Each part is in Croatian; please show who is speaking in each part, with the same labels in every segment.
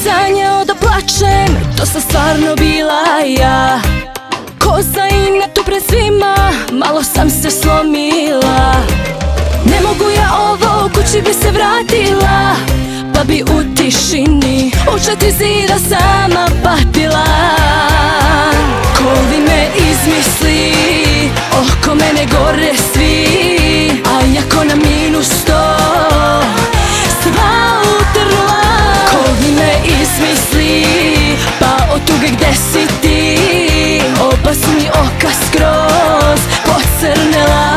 Speaker 1: sanjao da plačem, to sam stvarno bila ja. Ko zaina tu pred svima, malo sam se slomila. Ne mogu ja ovo, kući bi se vratila, pa bi u tišini u 4 zida sama patila. Ko li me izmisli, oko mene gore svi, a ja ko na -100 sva utrla. Ko li me izmisli, pa od tuge gde si ti, oba su mi oka skroz pocrnela.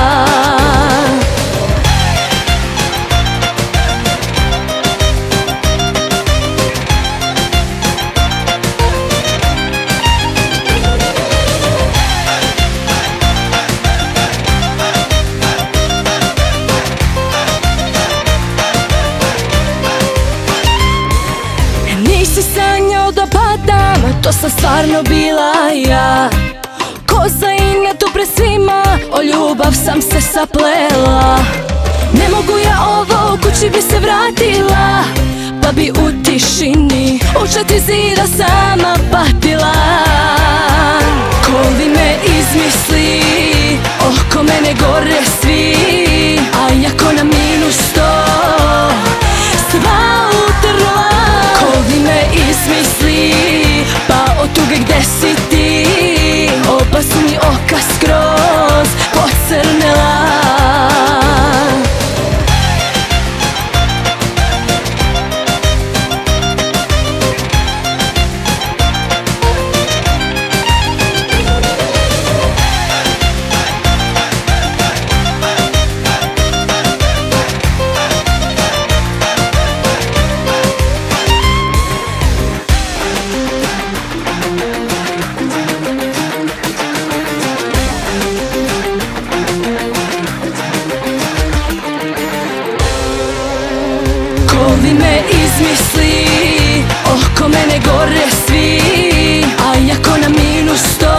Speaker 1: Nisi sanjao da padam, to sam stvarno bila ja. Ko zaina tu pred svima, o ljubav sam se saplela. Ne mogu ja ovo, kući bi se vratila, pa bi u tišini u 4 zida sama patila. Ko li me izmisli, oko mene gore svi, a ja ko na -100 sva utrla. Ko li me izmisli, pa od tuge gde si ti, oba su mi oka skroz pocrnela. Ko li me izmisli, oko mene gore svi, a ja ko na -100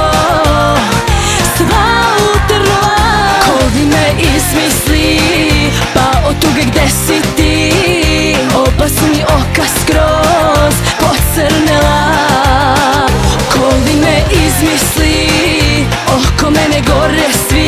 Speaker 1: sva utrla. Ko li me izmisli, pa od tuge gde si ti, oba su mi oka skroz pocrnela. Ko li me izmisli, oko mene gore svi,